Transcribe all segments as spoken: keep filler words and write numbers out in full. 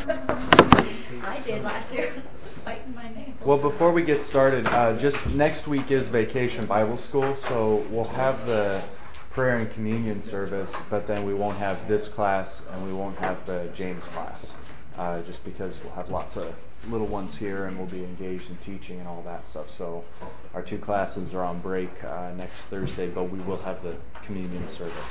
I did last year. Biting my nails. Well, before we get started, uh, just next week is Vacation Bible School, so we'll have the prayer and communion service, but then we won't have this class and we won't have the James class, uh, just because we'll have lots of little ones here and we'll be engaged in teaching and all that stuff. So our two classes are on break uh, next Thursday, but we will have the communion service.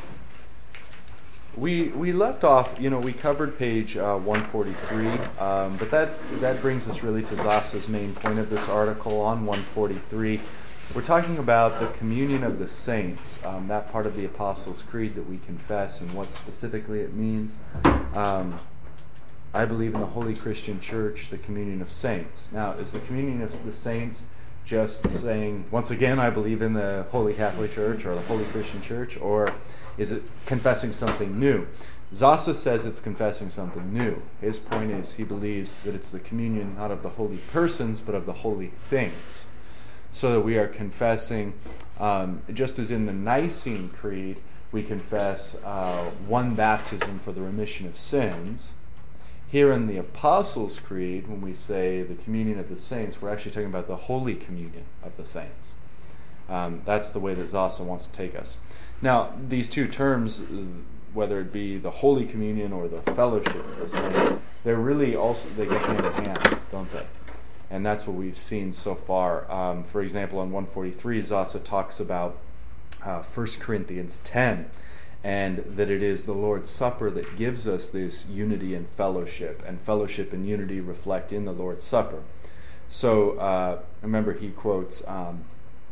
We we left off, you know, we covered page uh, one forty-three, um, but that that brings us really to Zasa's main point of this article on one forty-three. We're talking about the communion of the saints, um, that part of the Apostles' Creed that we confess and what specifically it means. Um, I believe in the Holy Christian Church, the communion of saints. Now, is the communion of the saints just saying, once again, I believe in the Holy Catholic Church or the Holy Christian Church, or is it confessing something new? Zasa says it's confessing something new. His point is he believes that it's the communion not of the holy persons, but of the holy things. So that we are confessing, um, just as in the Nicene Creed, we confess uh, one baptism for the remission of sins. Here in the Apostles' Creed, when we say the communion of the saints, we're actually talking about the Holy Communion of the saints. Um, that's the way that Zasa wants to take us. Now, these two terms, whether it be the Holy Communion or the fellowship of the saints, they're really also, they go hand in hand, don't they? And that's what we've seen so far. Um, for example, on one forty-three, Zasa talks about uh, First Corinthians ten, and that it is the Lord's Supper that gives us this unity and fellowship, and fellowship and unity reflect in the Lord's Supper. So, uh, remember he quotes um,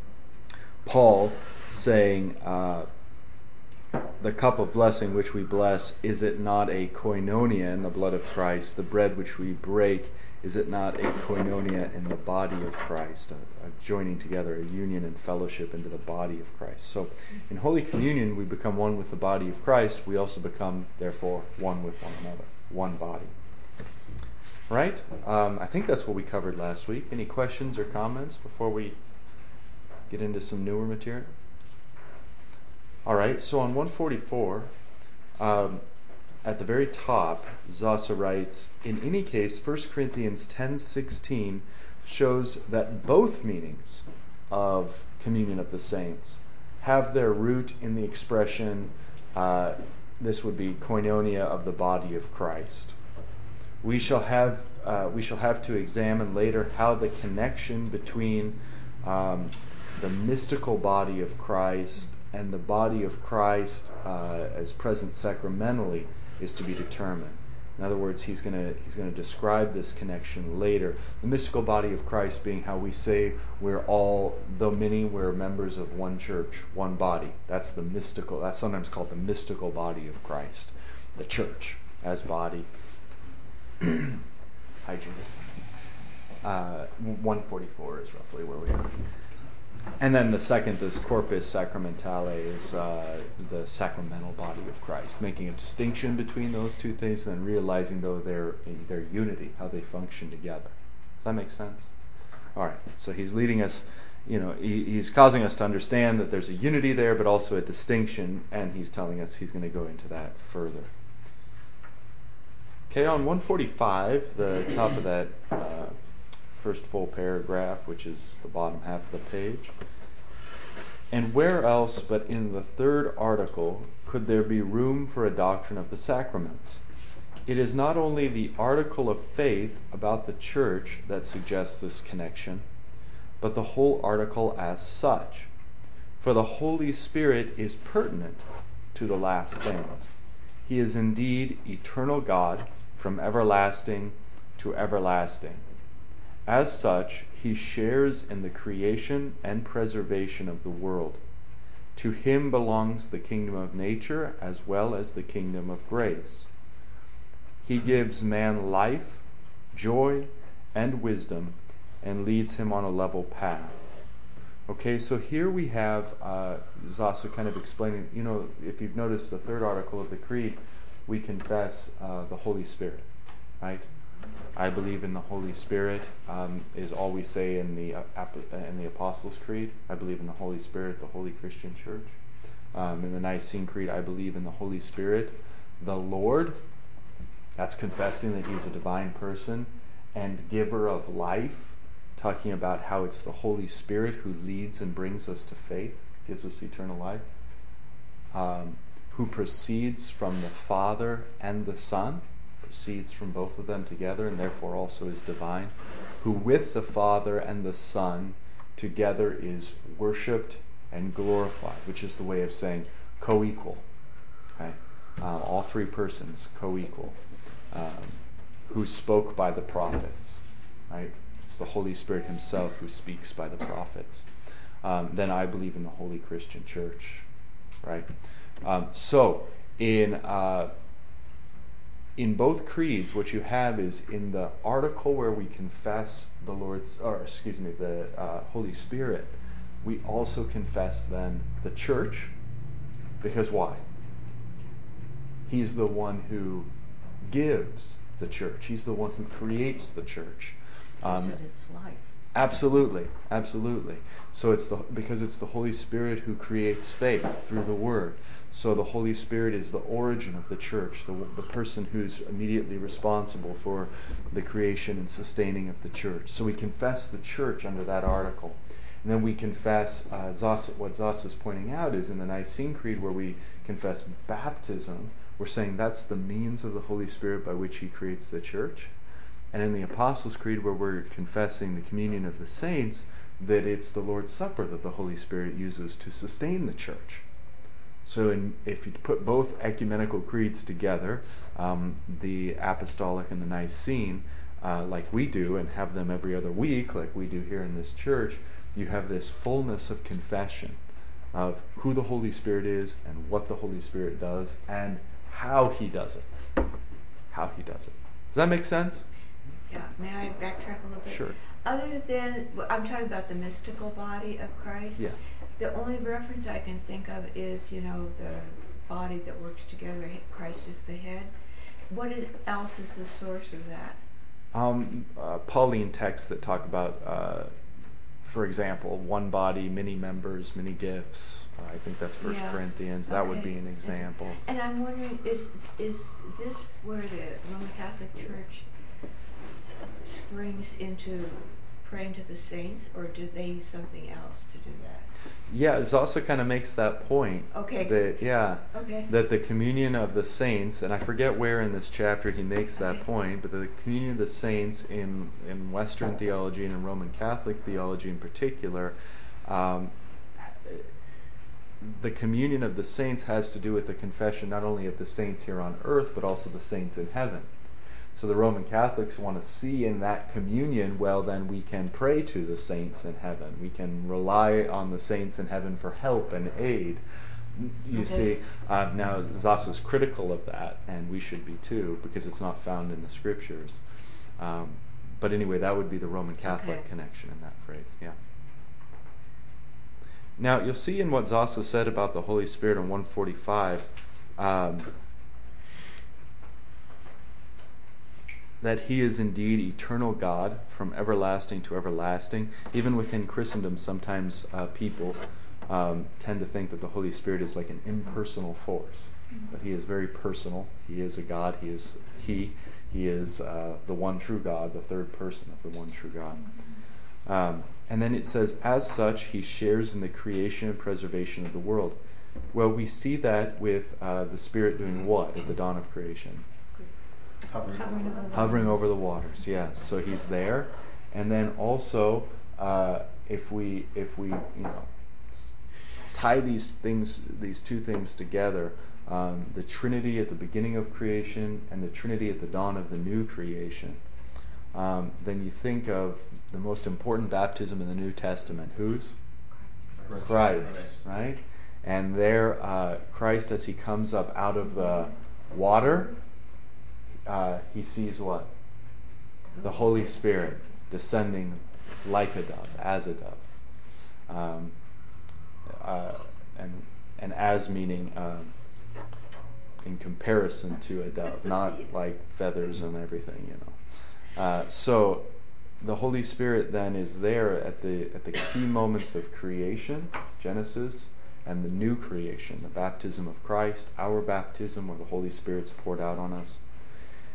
Paul saying, uh, the cup of blessing which we bless, is it not a koinonia in the blood of Christ? The bread which we break, is it not a koinonia in the body of Christ? A, a joining together, a union and fellowship into the body of Christ. So in Holy Communion, we become one with the body of Christ. We also become, therefore, one with one another, one body. Right? Um, I think that's what we covered last week. Any questions or comments before we get into some newer material? All right, so on one forty-four, um, at the very top, Zasa writes, in any case, First Corinthians ten sixteen shows that both meanings of communion of the saints have their root in the expression, uh, this would be koinonia of the body of Christ. We shall have uh, we shall have to examine later how the connection between um, the mystical body of Christ and the body of Christ uh, as present sacramentally is to be determined. In other words, he's going to he's going to describe this connection later. The mystical body of Christ being how we say we're all, though many, we're members of one church, one body. That's the mystical. That's sometimes called the mystical body of Christ, the church as body. Hi, Judith. Uh, one forty-four is roughly where we are. And then the second, this corpus sacramentale, is uh, the sacramental body of Christ, making a distinction between those two things and then realizing, though, their their unity, how they function together. Does that make sense? All right, so he's leading us, you know, he, he's causing us to understand that there's a unity there, but also a distinction, and he's telling us he's going to go into that further. Okay, on one forty-five, the top of that uh, first full paragraph, which is the bottom half of the page. And where else but in the third article could there be room for a doctrine of the sacraments? It is not only the article of faith about the church that suggests this connection, but the whole article as such. For the Holy Spirit is pertinent to the last things. He is indeed eternal God from everlasting to everlasting. As such, he shares in the creation and preservation of the world. To him belongs the kingdom of nature as well as the kingdom of grace. He gives man life, joy, and wisdom, and leads him on a level path. Okay, so here we have uh, Zasa kind of explaining, you know, if you've noticed the third article of the Creed, we confess uh, the Holy Spirit, right? I believe in the Holy Spirit um, is all we say in the uh, in the Apostles' Creed. I believe in the Holy Spirit, the Holy Christian Church. Um, in the Nicene Creed, I believe in the Holy Spirit, the Lord, That's confessing that he's a divine person and giver of life, talking about how it's the Holy Spirit who leads and brings us to faith, gives us eternal life, um, who proceeds from the Father and the Son, proceeds from both of them together, and therefore also is divine, who with the Father and the Son together is worshipped and glorified, which is the way of saying co-equal. Okay? Uh, all three persons co-equal, um, who spoke by the prophets. Right? It's the Holy Spirit himself who speaks by the prophets. Um, then I believe in the Holy Christian Church. Right? Um, so in uh, in both creeds, what you have is in the article where we confess the Lord's, or excuse me, the uh, Holy Spirit, we also confess then the church, because why? He's the one who gives the church. He's the one who creates the church. Um, said it's life. Absolutely, absolutely. So it's the because it's the Holy Spirit who creates faith through the Word. So the Holy Spirit is the origin of the church, the, the person who's immediately responsible for the creation and sustaining of the church. So we confess the church under that article. And then we confess, uh, Zos, what Zos is pointing out is in the Nicene Creed where we confess baptism, we're saying that's the means of the Holy Spirit by which he creates the church. And in the Apostles' Creed where we're confessing the communion of the saints, that it's the Lord's Supper that the Holy Spirit uses to sustain the church. So in, if you put both ecumenical creeds together, um, the Apostolic and the Nicene, uh, like we do, and have them every other week, like we do here in this church, you have this fullness of confession of who the Holy Spirit is and what the Holy Spirit does and how he does it. How he does it. Does that make sense? Yeah, may I backtrack a little bit? Sure. Other than, I'm talking about the mystical body of Christ. Yes. The only reference I can think of is, you know, the body that works together, Christ is the head. What is, else is the source of that? Um, uh, Pauline texts that talk about, uh, for example, one body, many members, many gifts. Uh, I think that's First Yeah. Corinthians. That Okay. would be an example. And I'm wondering, is is this where the Roman Catholic Church springs into praying to the saints, or do they use something else to do that? Yeah, it also kind of makes that point. Okay. That, yeah. Okay. That the communion of the saints, and I forget where in this chapter he makes that Okay. point, but the communion of the saints in, in Western theology and in Roman Catholic theology in particular, um, the communion of the saints has to do with the confession not only of the saints here on earth, but also the saints in heaven. So the Roman Catholics want to see in that communion, well, then we can pray to the saints in heaven. We can rely on the saints in heaven for help and aid. You Okay. see, uh, now Zos is critical of that, and we should be too, because it's not found in the scriptures. Um, but anyway, that would be the Roman Catholic Okay. connection in that phrase, yeah. Now, you'll see in what Zos said about the Holy Spirit in one forty-five, um, that he is indeed eternal God from everlasting to everlasting. Even within Christendom, sometimes uh, people um, tend to think that the Holy Spirit is like an impersonal force. But he is very personal. He is a God. He is he. He is uh, the one true God, the third person of the one true God. Um, and then it says, as such, he shares in the creation and preservation of the world. Well, we see that with uh, the Spirit doing what at the dawn of creation? Hovering. Hovering over the Hovering waters. over the waters, yes. So he's there, and then also, uh, if we if we you know s- tie these things, these two things together, um, the Trinity at the beginning of creation and the Trinity at the dawn of the new creation, um, then you think of the most important baptism in the New Testament. Whose? Christ. Christ, right? And there, uh, Christ, as he comes up out of the water, uh, he sees what? The Holy Spirit descending like a dove, as a dove. Um, uh, and, and as meaning uh, in comparison to a dove, not like feathers and everything, you know. Uh, so the Holy Spirit then is there at the at the key moments of creation, Genesis, and the new creation, the baptism of Christ, our baptism where the Holy Spirit's poured out on us.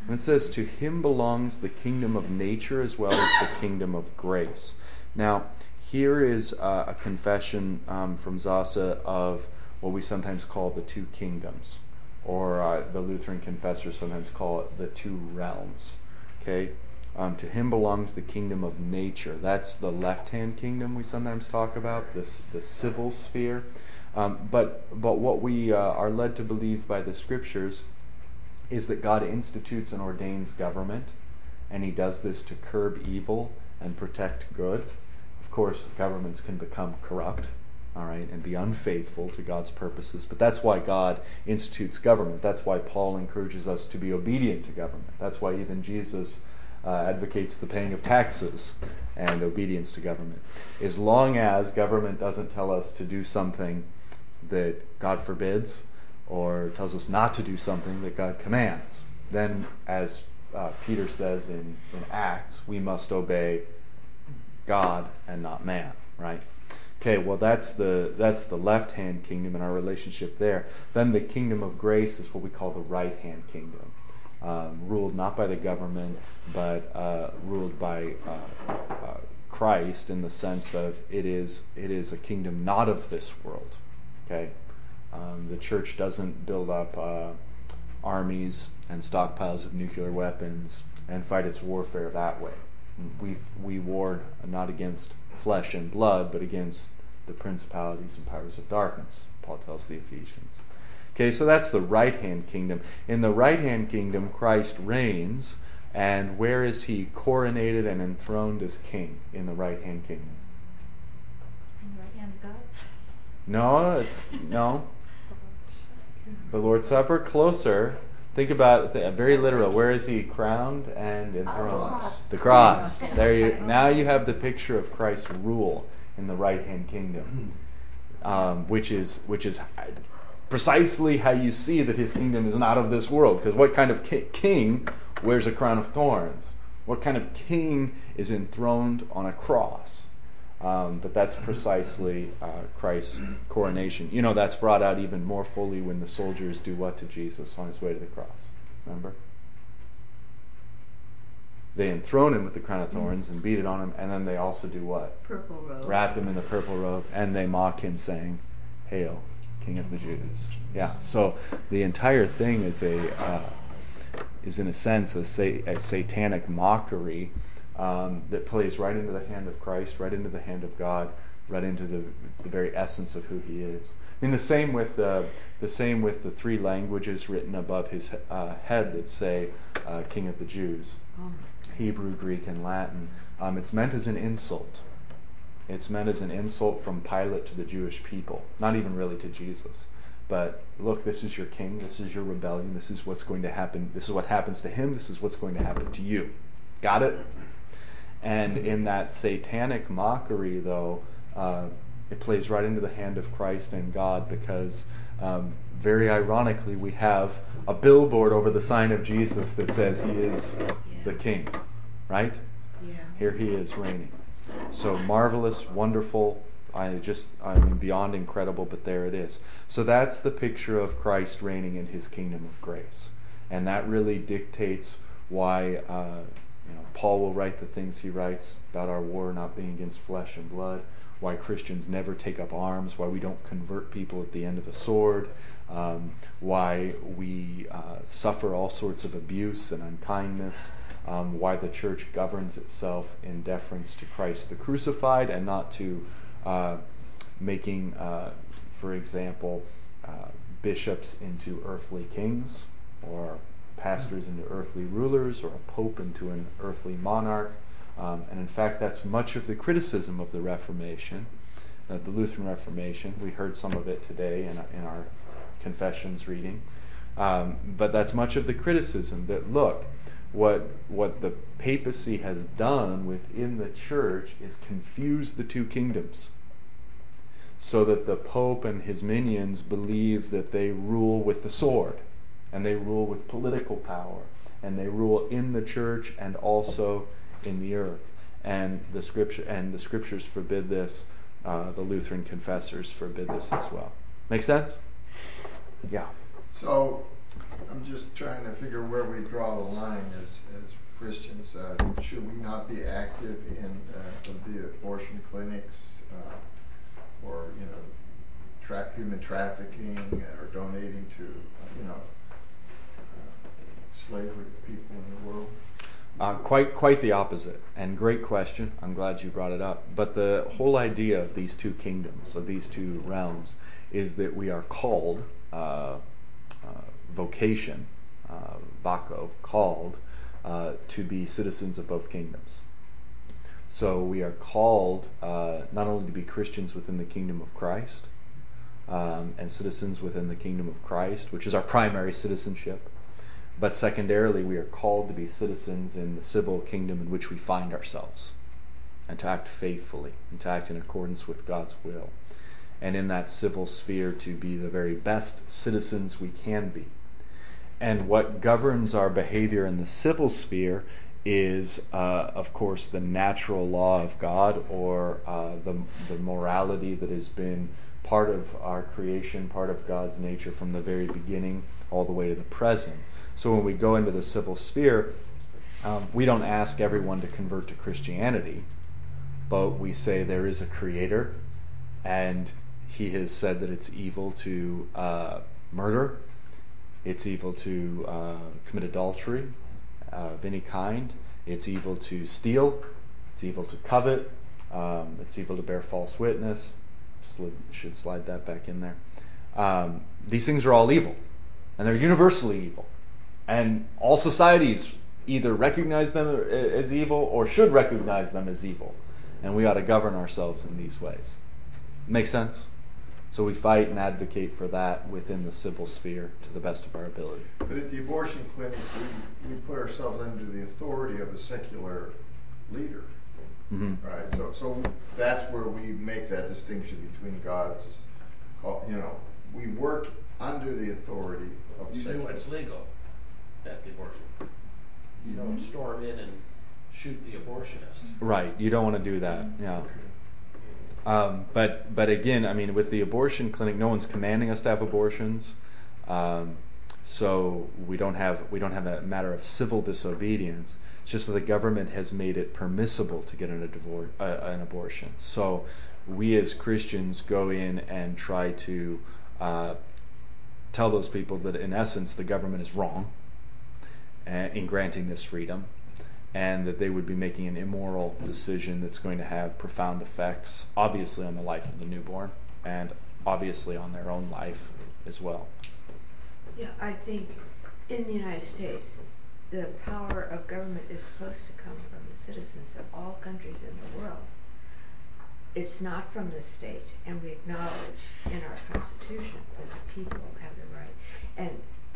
And it says, to him belongs the kingdom of nature as well as the kingdom of grace. Now, here is uh, a confession um, from Zasa of what we sometimes call the two kingdoms, or uh, the Lutheran confessors sometimes call it the two realms. Okay, um, to him belongs the kingdom of nature. That's the left-hand kingdom we sometimes talk about, this the civil sphere. Um, but but what we uh, are led to believe by the scriptures is that God institutes and ordains government, and he does this to curb evil and protect good. Of course, governments can become corrupt, all right, and be unfaithful to God's purposes. But that's why God institutes government. That's why Paul encourages us to be obedient to government. That's why even Jesus uh, advocates the paying of taxes and obedience to government. As long as government doesn't tell us to do something that God forbids, or tells us not to do something that God commands, then, as uh, Peter says in, in Acts, we must obey God and not man, right? Okay, well that's the that's the left-hand kingdom and our relationship there. Then the kingdom of grace is what we call the right-hand kingdom, um, ruled not by the government, but uh, ruled by uh, uh, Christ, in the sense of it is it is a kingdom not of this world. Okay, um, the church doesn't build up uh, armies and stockpiles of nuclear weapons and fight its warfare that way. We we war not against flesh and blood, but against the principalities and powers of darkness, Paul tells the Ephesians. Okay, so that's the right-hand kingdom. In the right-hand kingdom, Christ reigns, and where is he coronated and enthroned as king in the right-hand kingdom? In the right hand of God. No, it's no. The Lord's Supper, closer. Think about it, very literal. Where is he crowned and enthroned? cross. The cross. There you. Now you have the picture of Christ's rule in the right-hand kingdom, um, which is which is precisely how you see that his kingdom is not of this world. Because what kind of ki- king wears a crown of thorns? What kind of king is enthroned on a cross? Um, but that's precisely uh, Christ's coronation. You know, that's brought out even more fully when the soldiers do what to Jesus on his way to the cross. Remember? They enthrone him with the crown of thorns and beat it on him, and then they also do what? Purple robe. Wrap him in the purple robe, and they mock him, saying, "Hail, King of the Jews." Yeah, so the entire thing is a uh, is in a sense a, sa- a satanic mockery Um, that plays right into the hand of Christ, right into the hand of God, right into the the very essence of who he is. I mean, the same with the the same with the three languages written above his uh, head that say uh, "King of the Jews," Oh. Hebrew, Greek, and Latin. Um, it's meant as an insult. It's meant as an insult from Pilate to the Jewish people, not even really to Jesus. But look, this is your king. This is your rebellion. This is what's going to happen. This is what happens to him. This is what's going to happen to you. Got it? And in that satanic mockery, though, uh, it plays right into the hand of Christ and God, because um, very ironically, we have a billboard over the sign of Jesus that says he is Yeah. the king, right? Yeah. Here he is reigning. So marvelous, wonderful, I just, I mean, beyond incredible, but there it is. So that's the picture of Christ reigning in his kingdom of grace. And that really dictates why uh, you know, Paul will write the things he writes about our war not being against flesh and blood, why Christians never take up arms, why we don't convert people at the end of a sword, um, why we uh, suffer all sorts of abuse and unkindness, um, why the church governs itself in deference to Christ the crucified and not to uh, making, uh, for example, uh, bishops into earthly kings, or pastors into earthly rulers, or a pope into an earthly monarch. Um, and in fact, that's much of the criticism of the Reformation, uh, the Lutheran Reformation. We heard some of it today in, in our confessions reading. Um, but that's much of the criticism, that look, what what the papacy has done within the church is confuse the two kingdoms, so that the pope and his minions believe that they rule with the sword, and they rule with political power, and they rule in the church and also in the earth. And the scripture and the scriptures forbid this. Uh, the Lutheran confessors forbid this as well. Make sense? Yeah. So, I'm just trying to figure where we draw the line as, as Christians. Uh, should we not be active in uh, the abortion clinics uh, or, you know, tra- human trafficking or donating to, uh, you know, uh, slavery to people in the world? Uh, quite, quite the opposite, and great question. I'm glad you brought it up. But the whole idea of these two kingdoms, of these two realms, is that we are called, uh, uh, vocation, uh, vako, called uh, to be citizens of both kingdoms. So we are called uh, not only to be Christians within the kingdom of Christ, um, and citizens within the kingdom of Christ, which is our primary citizenship, but secondarily, we are called to be citizens in the civil kingdom in which we find ourselves, and to act faithfully, and to act in accordance with God's will. And in that civil sphere, to be the very best citizens we can be. And what governs our behavior in the civil sphere is, uh, of course, the natural law of God, or uh, the, the morality that has been part of our creation, part of God's nature from the very beginning all the way to the present. So when we go into the civil sphere, um, we don't ask everyone to convert to Christianity, but we say there is a creator, and he has said that it's evil to uh, murder, it's evil to uh, commit adultery uh, of any kind, it's evil to steal, it's evil to covet, um, it's evil to bear false witness. Slid, should slide that back in there. Um, these things are all evil, and they're universally evil. And all societies either recognize them as evil or should recognize them as evil. And we ought to govern ourselves in these ways. Make sense? So we fight and advocate for that within the civil sphere to the best of our ability. But at the abortion clinic, we, we put ourselves under the authority of a secular leader. Mm-hmm. Right? So, so that's where we make that distinction between God's, you know, we work under the authority of You do secular. what's legal at the abortion. You don't storm in and shoot the abortionist. Right. You don't want to do that. Yeah. Um, but but again, I mean, with the abortion clinic, no one's commanding us to have abortions, um, so we don't have we don't have a matter of civil disobedience. It's just that the government has made it permissible to get an, divor- uh, an abortion. So we as Christians go in and try to uh, tell those people that in essence the government is wrong uh, in granting this freedom, and that they would be making an immoral decision that's going to have profound effects, obviously on the life of the newborn, and obviously on their own life as well. Yeah, I think in the United States, the power of government is supposed to come from the citizens of all countries in the world. It's not from the state, and we acknowledge in our Constitution that the people have the right. And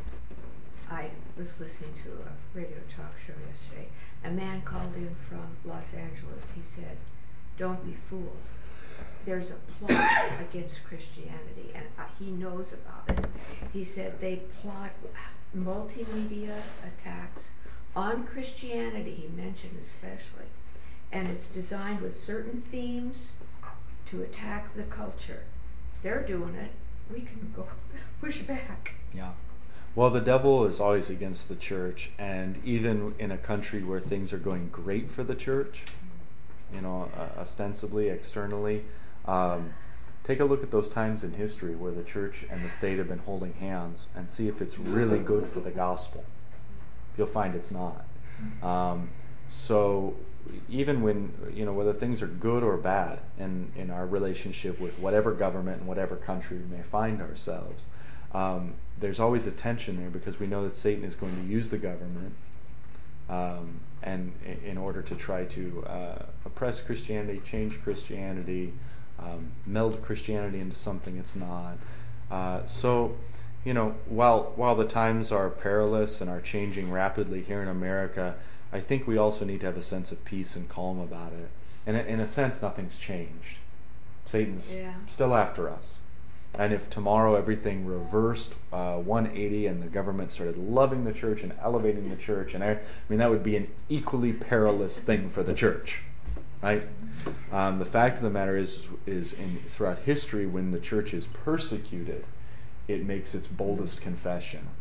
I was listening to a radio talk show yesterday. A man called in from Los Angeles. He said, "Don't be fooled. There's a plot against Christianity," and uh, he knows about it. He said they plot multimedia attacks on Christianity, he mentioned especially, and it's designed with certain themes to attack the culture. They're doing it. We can go push back. Yeah. Well, the devil is always against the church, and even in a country where things are going great for the church, you know, uh, ostensibly, externally, um, take a look at those times in history where the church and the state have been holding hands and see if it's really good for the gospel. You'll find it's not. Um, so even when, you know, whether things are good or bad in, in our relationship with whatever government and whatever country we may find ourselves, um, there's always a tension there, because we know that Satan is going to use the government um, and in order to try to uh, oppress Christianity, change Christianity, um, meld Christianity into something it's not. Uh, so, you know, while while the times are perilous and are changing rapidly here in America, I think we also need to have a sense of peace and calm about it. And in a sense, nothing's changed. Satan's Yeah. still after us. And if tomorrow everything reversed uh, one eighty and the government started loving the church and elevating the church, and I, I mean, that would be an equally perilous thing for the church, right? Um, the fact of the matter is, is in throughout history, when the church is persecuted, it makes its boldest confession.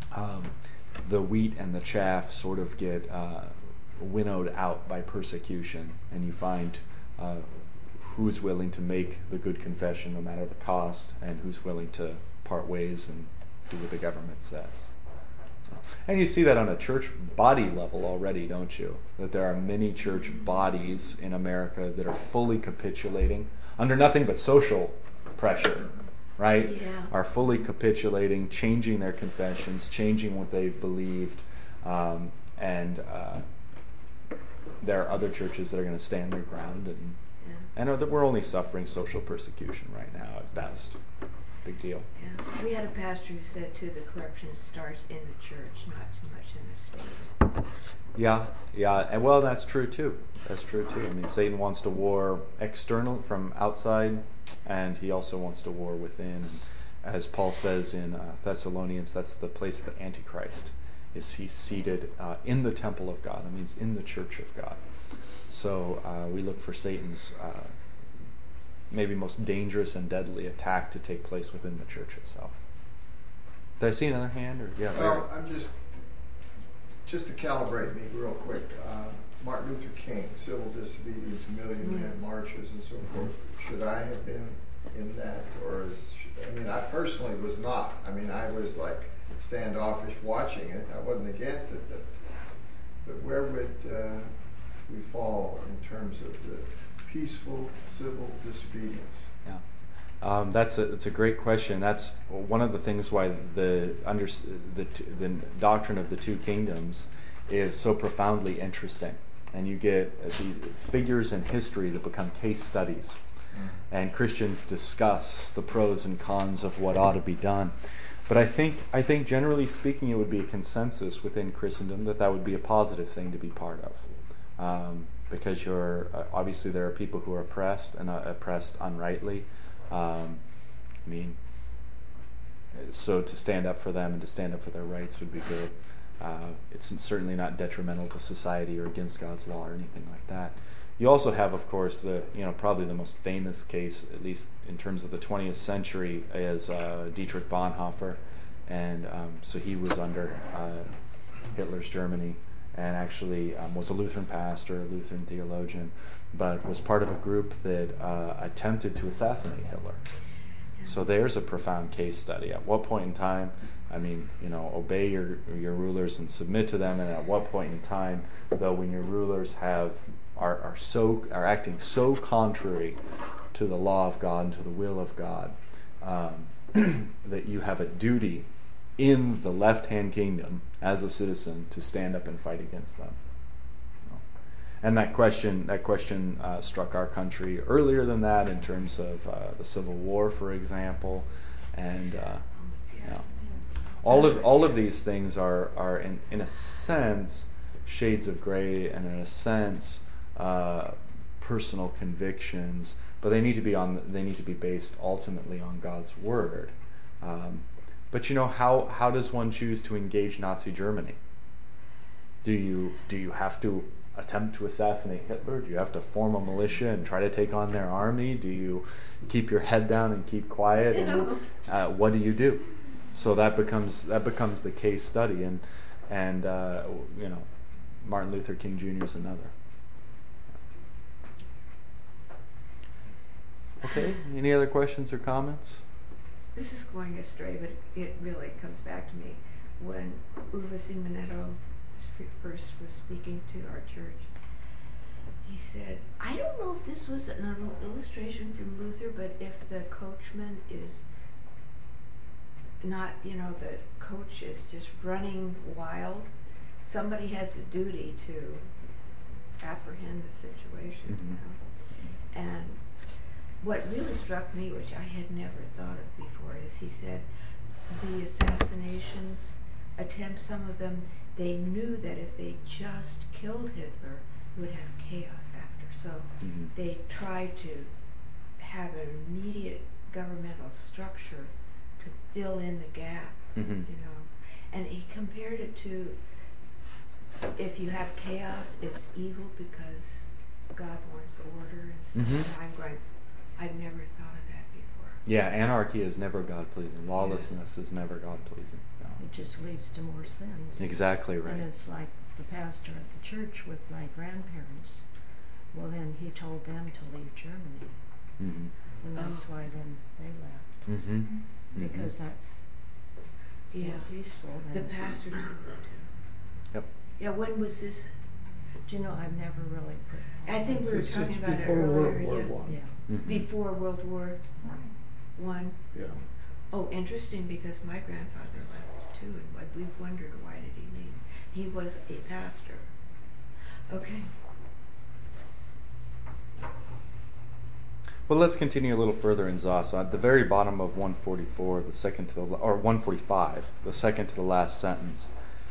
um, the wheat and the chaff sort of get uh, winnowed out by persecution, and you find uh, who's willing to make the good confession no matter the cost, and who's willing to part ways and do what the government says. And you see that on a church body level already, don't you? That there are many church bodies in America that are fully capitulating under nothing but social pressure, right? Yeah. Are fully capitulating, changing their confessions, changing what they've believed, um, and uh, there are other churches that are going to stand their ground, and Yeah. and are that we're only suffering social persecution right now at best. Big deal. Yeah. We had a pastor who said too, the corruption starts in the church, not so much in the state. Yeah, yeah, and well, that's true too. That's true too. I mean, Satan wants to war external from outside, and he also wants to war within. And as Paul says in uh, Thessalonians, that's the place of the Antichrist. Is he seated uh, in the temple of God? That means in the church of God. So uh, we look for Satan's uh, maybe most dangerous and deadly attack to take place within the church itself. Did I see another hand? Or yeah, Larry. Well, I'm just, just to calibrate me real quick, uh, Martin Luther King, civil disobedience, million man marches and so forth. Should I have been in that, or is, I mean, I personally was not. I mean, I was like standoffish watching it. I wasn't against it, but, but where would uh, we fall in terms of the peaceful civil disobedience? Yeah. Um, that's a it's a great question. That's one of the things why the under the t- the doctrine of the two kingdoms is so profoundly interesting, and you get these figures in history that become case studies, mm. and Christians discuss the pros and cons of what ought to be done. But I think I think generally speaking, it would be a consensus within Christendom that that would be a positive thing to be part of, um, because you're uh, obviously there are people who are oppressed and uh, oppressed unrightly. Um, I mean, so to stand up for them and to stand up for their rights would be good. Uh, it's certainly not detrimental to society or against God's law or anything like that. You also have, of course, the you know probably the most famous case, at least in terms of the twentieth century, is uh, Dietrich Bonhoeffer, and um, so he was under uh, Hitler's Germany, and actually um, was a Lutheran pastor, a Lutheran theologian, but was part of a group that uh, attempted to assassinate Hitler. So there's a profound case study. At what point in time, I mean, you know, obey your your rulers and submit to them, and at what point in time, though, when your rulers have are are so are acting so contrary to the law of God and to the will of God, um, that you have a duty in the left-hand kingdom as a citizen to stand up and fight against them. And that question, that question uh, struck our country earlier than that in terms of uh, the Civil War, for example, and uh, you know, all of all of these things are are in in a sense shades of gray, and in a sense uh, personal convictions, but they need to be on they need to be based ultimately on God's word. Um, but you know, how how does one choose to engage Nazi Germany? Do you do you have to attempt to assassinate Hitler? Do you have to form a militia and try to take on their army? Do you keep your head down and keep quiet? And uh, what do you do? So that becomes that becomes the case study, and and uh, you know, Martin Luther King Junior is another. Okay. Any other questions or comments? This is going astray, but it really comes back to me when Uwe Simonetto first was speaking to our church. He said, I don't know if this was an illustration from Luther, but if the coachman is not, you know, the coach is just running wild, somebody has a duty to apprehend the situation, Mm-hmm. you know. And what really struck me, which I had never thought of before, is he said the assassinations attempts, some of them, they knew that if they just killed Hitler, it would have chaos after. So Mm-hmm. they tried to have an immediate governmental structure to fill in the gap, Mm-hmm. you know. And he compared it to, if you have chaos, it's evil because God wants order and stuff. Mhm. And I'm going, I've never thought of that before. Yeah, anarchy is never God-pleasing. Lawlessness is never God-pleasing. No. It just leads to more sins. Exactly right. And it's like the pastor at the church with my grandparents. Well, then he told them to leave Germany. Mm-hmm. And that's why then they left. Mm-hmm. Mm-hmm. Because that's Yeah, more peaceful. the Than, pastor told that too. Yep. Yeah, when was this? do you know, I've never really put. I think we were It's- talking it's about it before World earlier, War yeah. One. Yeah. Mm-hmm. Before World War One. Yeah. Oh, interesting, because my grandfather left too, and what- we've wondered why did he leave. He was a pastor. Okay. Well, let's continue a little further in Zos. So at the very bottom of one forty-four, the second to the la- or one forty-five, the second to the last sentence,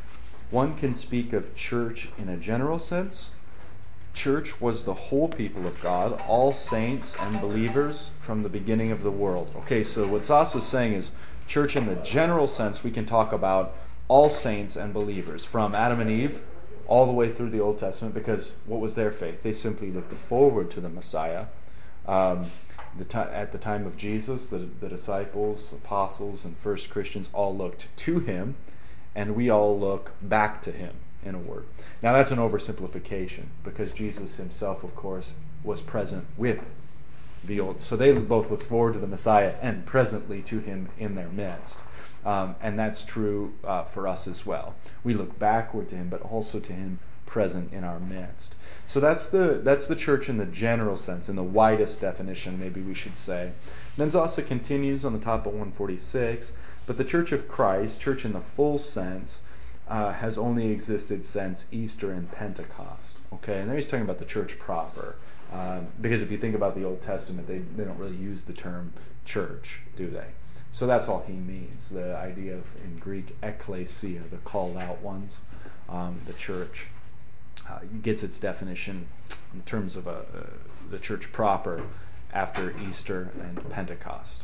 one can speak of church in a general sense. Church was the whole people of God, all saints and believers from the beginning of the world. Okay, so what Zos is saying is, church in the general sense, we can talk about all saints and believers from Adam and Eve all the way through the Old Testament, because what was their faith? They simply looked forward to the Messiah. Um, the ti- at the time of Jesus, the, the disciples, apostles, and first Christians all looked to him, and we all look back to him, in a word. Now that's an oversimplification, because Jesus himself, of course, was present with the old. So they both looked forward to the Messiah and presently to him in their midst. Um, and that's true uh, for us as well. We look backward to him, but also to him present in our midst. So that's the that's the church in the general sense, in the widest definition, maybe we should say. Then Zasa continues on the top of one forty-six, but the church of Christ, church in the full sense, uh, has only existed since Easter and Pentecost. Okay, and there he's talking about the church proper. Um, because if you think about the Old Testament, they, they don't really use the term church, do they? So that's all he means, the idea of, in Greek, ekklesia, the called out ones, um, the church. Uh, gets its definition in terms of a, uh, the church proper after Easter and Pentecost.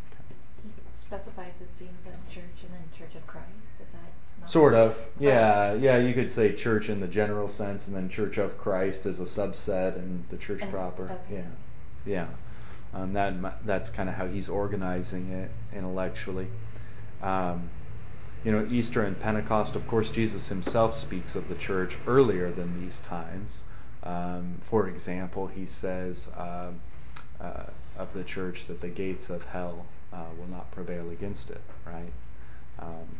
He specifies, it seems, as church and then Church of Christ. Is that not Sort of, yeah, yeah. You could say church in the general sense, and then Church of Christ as a subset, and the church And- proper. okay. Yeah, yeah. Um, that that's kind of how he's organizing it intellectually. Um, You know, Easter and Pentecost, of course, Jesus himself speaks of the church earlier than these times. Um, for example, he says um, uh, of the church that the gates of hell uh, will not prevail against it, right? Um,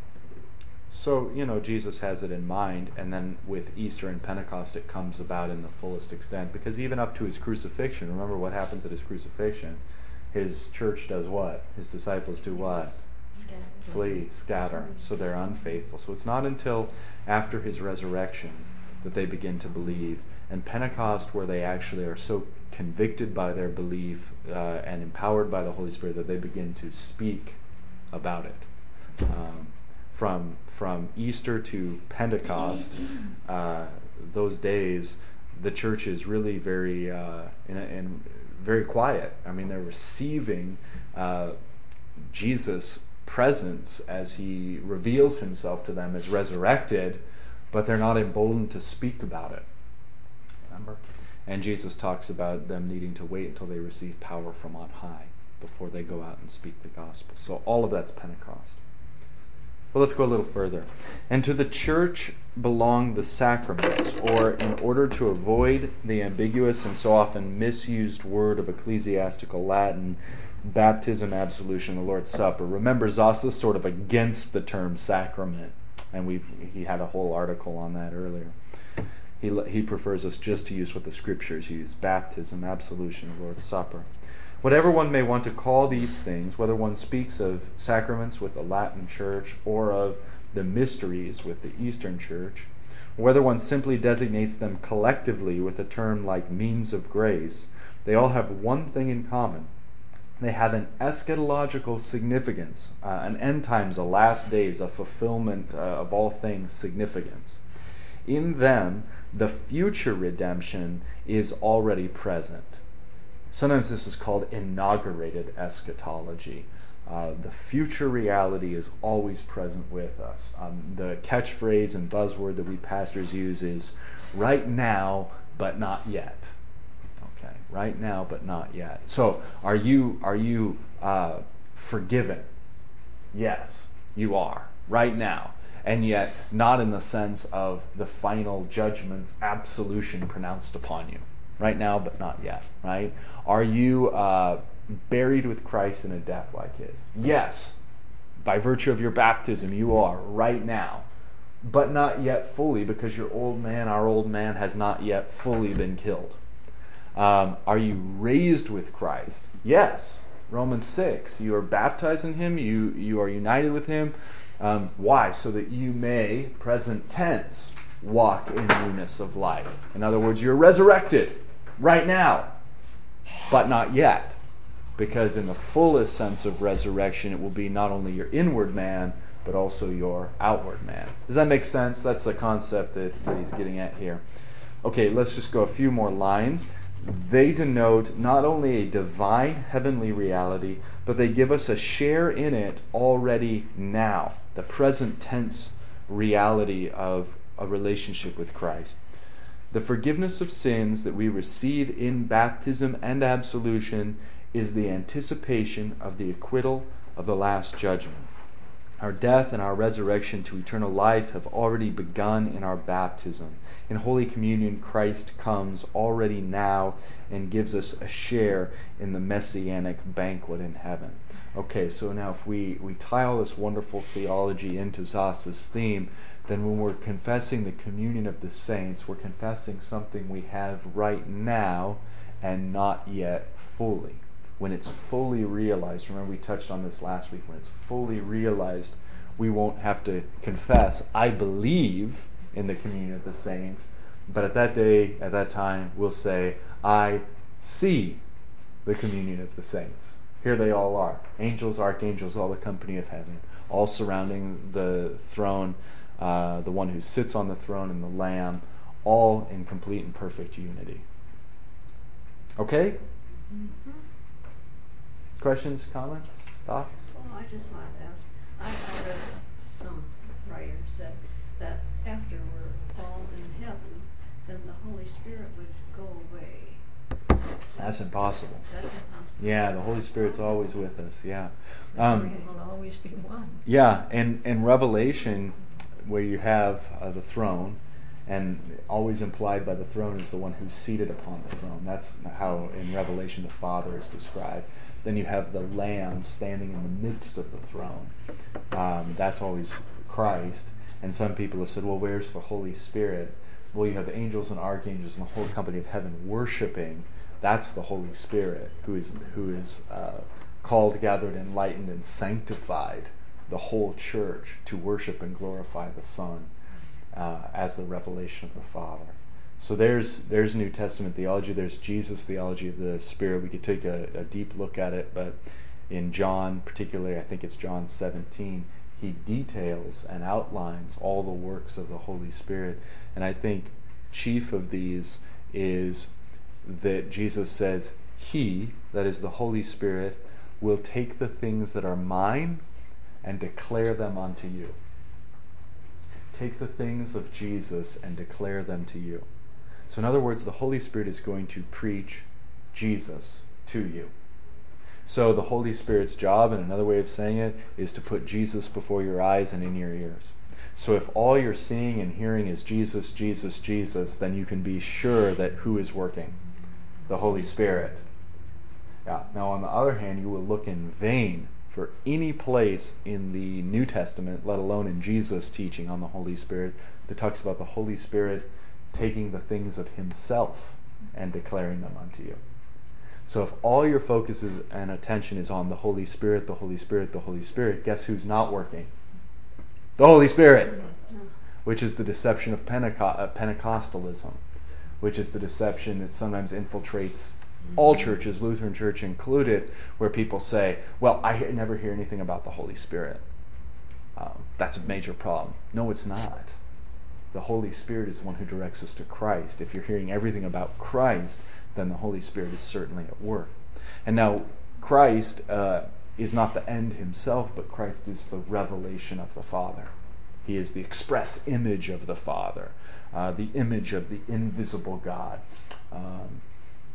so, you know, Jesus has it in mind, and then with Easter and Pentecost it comes about in the fullest extent, because even up to his crucifixion, remember what happens at his crucifixion? His church does what? His disciples do what? Scattered. Flee, scatter, so they're unfaithful. So it's not until after his resurrection that they begin to believe. And Pentecost, where they actually are so convicted by their belief uh, and empowered by the Holy Spirit that they begin to speak about it. Um, from from Easter to Pentecost, uh, those days, the church is really very uh, in, a, in very quiet. I mean, they're receiving uh, Jesus' presence as he reveals himself to them as resurrected, but they're not emboldened to speak about it. Remember? And Jesus talks about them needing to wait until they receive power from on high before they go out and speak the gospel. So all of that's Pentecost. Well, let's go a little further. And to the church belong the sacraments, or in order to avoid the ambiguous and so often misused word of ecclesiastical Latin, baptism, absolution, the Lord's Supper. Remember, Zos is sort of against the term sacrament, and we've he had a whole article on that earlier. He he prefers us just to use what the Scriptures use: baptism, absolution, the Lord's Supper. Whatever one may want to call these things, whether one speaks of sacraments with the Latin Church or of the mysteries with the Eastern Church, or whether one simply designates them collectively with a term like means of grace, they all have one thing in common. They have an eschatological significance, uh, an end times, a last days, a fulfillment uh, of all things significance. In them, the future redemption is already present. Sometimes this is called inaugurated eschatology. Uh, the future reality is always present with us. Um, the catchphrase and buzzword that we pastors use is right now, but not yet. Okay. right now, but not yet. So, are you are you uh, forgiven? Yes, you are right now, and yet not in the sense of the final judgment's absolution pronounced upon you. Right now, but not yet. Right? Are you uh, buried with Christ in a death like His? Yes, by virtue of your baptism, you are right now, but not yet fully, because your old man, our old man, has not yet fully been killed. Um, are you raised with Christ? Yes. Romans six, you are baptized in Him, you, you are united with Him. Um, why? So that you may, present tense, walk in newness of life. In other words, you're resurrected right now, but not yet. Because in the fullest sense of resurrection, it will be not only your inward man, but also your outward man. Does that make sense? That's the concept that, that he's getting at here. Okay, let's just go a few more lines. They denote not only a divine heavenly reality, but they give us a share in it already now. The present tense reality of a relationship with Christ. The forgiveness of sins that we receive in baptism and absolution is the anticipation of the acquittal of the last judgment. Our death and our resurrection to eternal life have already begun in our baptism. In Holy Communion, Christ comes already now and gives us a share in the messianic banquet in heaven. Okay, so now if we, we tie all this wonderful theology into Zas's theme, then when we're confessing the communion of the saints, we're confessing something we have right now and not yet fully. When it's fully realized, remember we touched on this last week, when it's fully realized, we won't have to confess, I believe in the communion of the saints, but at that day, at that time, we'll say, I see the communion of the saints. Here they all are, angels, archangels, all the company of heaven, all surrounding the throne, uh, the one who sits on the throne and the Lamb, all in complete and perfect unity. Okay? Mm-hmm. Questions, comments, thoughts? Well, I just wanted to ask, I, I read some writers said that after we're all in heaven, then the Holy Spirit would go away. That's impossible. That's impossible. Yeah, the Holy Spirit's always with us, yeah. Um, It will always be one. yeah, and in Revelation, where you have uh, the throne, and always implied by the throne is the one who's seated upon the throne. That's how in Revelation the Father is described. Then you have the Lamb standing in the midst of the throne. Um, that's always Christ. And some people have said, well, where's the Holy Spirit? Well, you have angels and archangels and the whole company of heaven worshiping. That's the Holy Spirit who is who is uh, called, gathered, enlightened, and sanctified the whole church to worship and glorify the Son uh, as the revelation of the Father. So there's there's New Testament theology. There's Jesus' theology of the Spirit. We could take a, a deep look at it, but in John, particularly, I think it's John seventeen, he details and outlines all the works of the Holy Spirit. And I think chief of these is that Jesus says, He, that is the Holy Spirit, will take the things that are mine and declare them unto you. Take the things of Jesus and declare them to you. So in other words, the Holy Spirit is going to preach Jesus to you. So the Holy Spirit's job, and another way of saying it, is to put Jesus before your eyes and in your ears. So if all you're seeing and hearing is Jesus, Jesus, Jesus, then you can be sure that who is working? The Holy Spirit. Yeah. Now on the other hand, you will look in vain for any place in the New Testament, let alone in Jesus' teaching on the Holy Spirit, that talks about the Holy Spirit taking the things of Himself and declaring them unto you. So if all your focus is, and attention is on the Holy Spirit, the Holy Spirit, the Holy Spirit, guess who's not working? The Holy Spirit, which is the deception of Penteco- uh, Pentecostalism, which is the deception that sometimes infiltrates all churches, Lutheran Church included, where people say, well, I hear, never hear anything about the Holy Spirit. Um, that's a major problem. No, it's not. The Holy Spirit is the one who directs us to Christ. If you're hearing everything about Christ, then the Holy Spirit is certainly at work. And now, Christ uh, is not the end Himself, but Christ is the revelation of the Father. He is the express image of the Father, uh, the image of the invisible God. Um,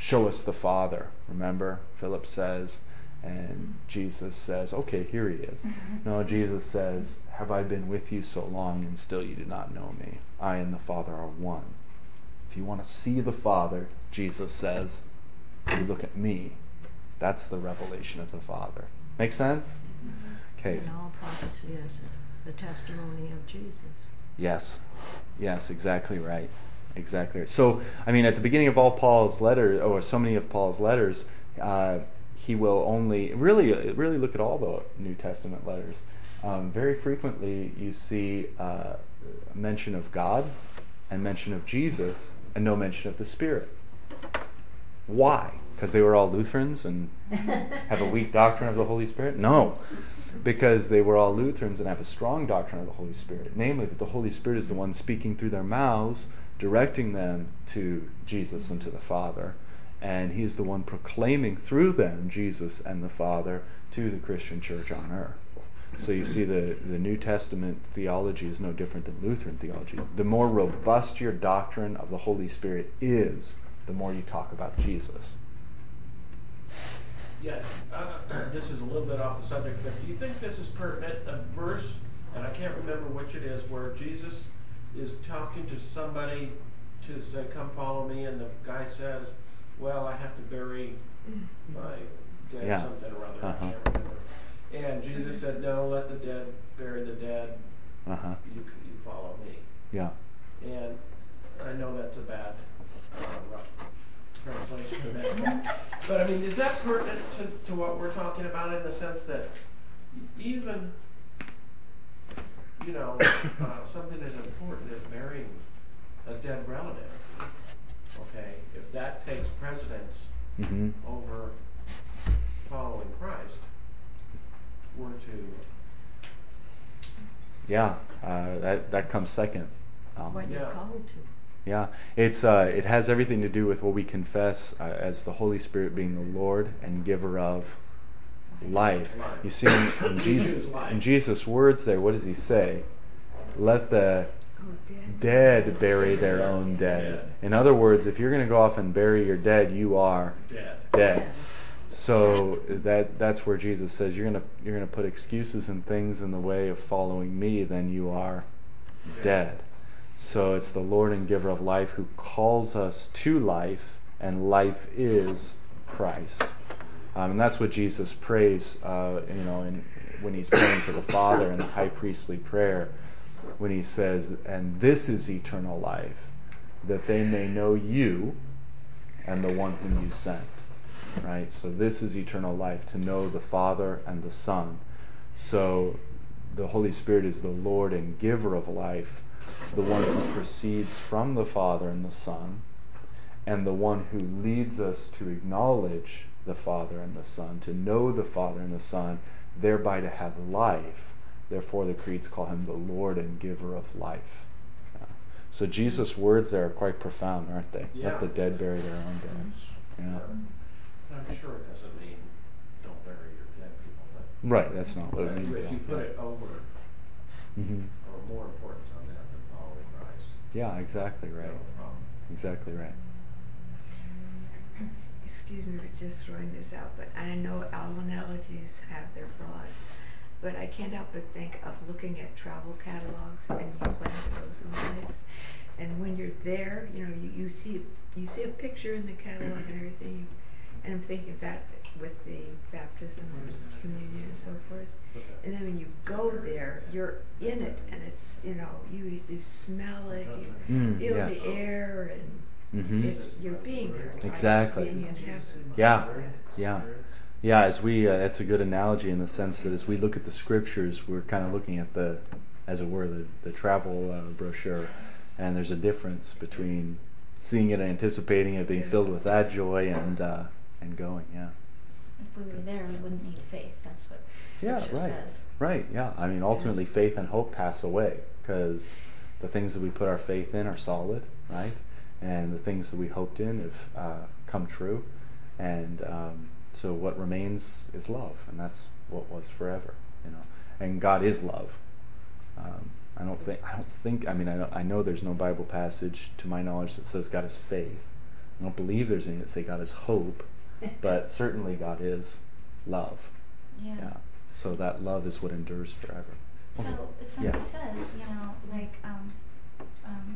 show us the Father. Remember, Philip says, and Jesus says, okay, here he is. No, Jesus says, have I been with you so long and still you do not know me? I and the Father are one. If you want to see the Father, Jesus says, you look at me. That's the revelation of the Father. Make sense? Okay. And all prophecy is the testimony of Jesus. Yes. Yes, exactly right. Exactly right. So, I mean, at the beginning of all Paul's letters, or so many of Paul's letters, uh, he will only, really, really look at all the New Testament letters. Um, very frequently you see uh, mention of God and mention of Jesus and no mention of the Spirit. Why? Because they were all Lutherans and have a weak doctrine of the Holy Spirit? No. Because they were all Lutherans and have a strong doctrine of the Holy Spirit. Namely, that the Holy Spirit is the one speaking through their mouths, directing them to Jesus and to the Father. And He's the one proclaiming through them Jesus and the Father to the Christian church on earth. So you see the, the New Testament theology is no different than Lutheran theology. The more robust your doctrine of the Holy Spirit is, the more you talk about Jesus. Yeah, uh, this is a little bit off the subject, but do you think this is pertinent? A verse, and I can't remember which it is, where Jesus is talking to somebody to say, come follow me, and the guy says, well, I have to bury my dead, Yeah. something or other, Uh-huh. I can't remember. And Jesus said, no, let the dead bury the dead, Uh-huh. you, you follow me. Yeah. And I know that's a bad uh, rough translation of that. But I mean, is that pertinent to, to what we're talking about, in the sense that even, you know, uh, something as important as burying a dead relative, okay, if that takes precedence Mm-hmm. over following Christ, we're to, Yeah. Uh, that that comes second. Um, What you're Yeah. called to. Yeah, it's uh, it has everything to do with what we confess uh, as the Holy Spirit being the Lord and giver of life. Life. You see, in, in, We Jesus, choose life. in Jesus' words there, what does He say? Let the Oh, dead. dead bury their own dead. Dead. In other words, if you're going to go off and bury your dead, you are dead. dead. So that that's where Jesus says you're gonna you're gonna put excuses and things in the way of following me, then you are dead. So it's the Lord and giver of life who calls us to life, and life is Christ. Um, and that's what Jesus prays, uh, you know, in, when He's praying to the Father in the high priestly prayer, when He says, "And this is eternal life, that they may know you, and the one whom you sent." Right? So this is eternal life, to know the Father and the Son. So the Holy Spirit is the Lord and giver of life, the one who proceeds from the Father and the Son, and the one who leads us to acknowledge the Father and the Son, to know the Father and the Son, thereby to have life. Therefore the creeds call Him the Lord and giver of life. Yeah. So Jesus' words there are quite profound, aren't they? Yeah. Let the dead bury their own dead. Yeah. I'm sure it doesn't mean don't bury your dead people, but Right, that's not what it but means. if you put it over, Mm-hmm. or more importance on that than following Christ, Yeah, exactly you right. have a problem. Exactly right. Excuse me for just throwing this out, but I know all analogies have their flaws. But I can't help but think of looking at travel catalogs, and you plan to go someplace. And when you're there, you know, you, you see you see a picture in the catalog and everything. And I'm thinking of that with the baptism or communion and so forth. What's that? And then when you go there, you're in it, and it's, you know, you you smell it, you Mm, feel yes. the air, and Mm-hmm. it's you're being there. It's like Exactly. being in heaven. Yeah. Yeah. Yeah, as we, uh, that's a good analogy in the sense that as we look at the scriptures, we're kind of looking at the, as it were, the, the travel uh, brochure, and there's a difference between seeing it and anticipating it, being filled with that joy, and uh, and going. Yeah. If we were there, we wouldn't need faith. That's what Yeah, Scripture right. says. Right. Yeah. I mean, ultimately, faith and hope pass away because the things that we put our faith in are solid, right? And the things that we hoped in have uh, come true, and um, so what remains is love, and that's what was forever, you know. And God is love. Um, I don't think. I don't think. I mean, I know, I know there's no Bible passage, to my knowledge, that says God is faith. I don't believe there's any that say God is hope, but certainly God is love. Yeah. Yeah. So that love is what endures forever. So if somebody Yeah. says, you know, like um, um,